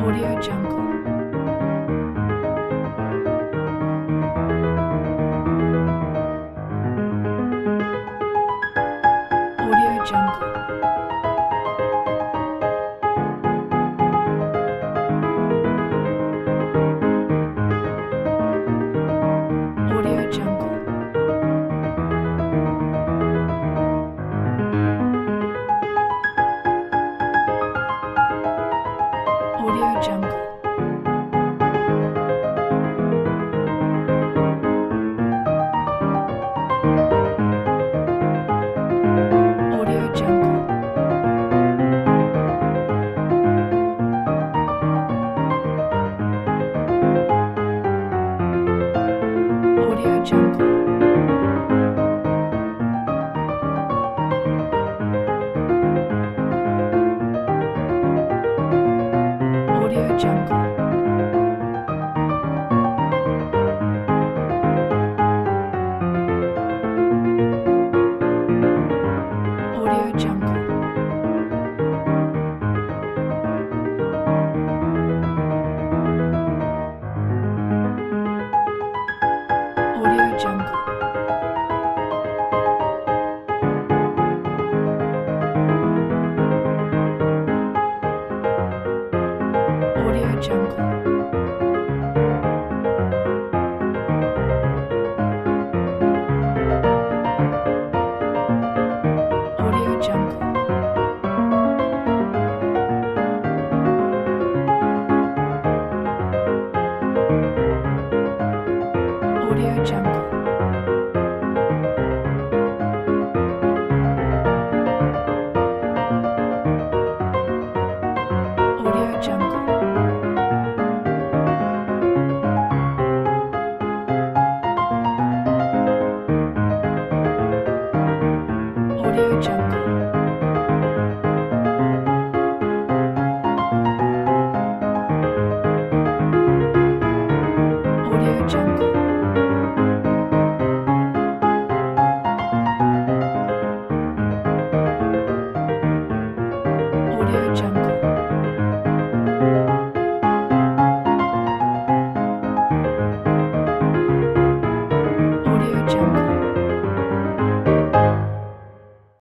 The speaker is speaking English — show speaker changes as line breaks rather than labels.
Audio Jungle. Audio Jungle. Audio Jungle. Audio Jungle. Audio Jungle. Audio Jungle. Audio Jungle. Audio Jungle. Audio Jungle. Audio Jungle. Audio Jungle. Audio Jungle. Audio Jungle. Audio Jungle.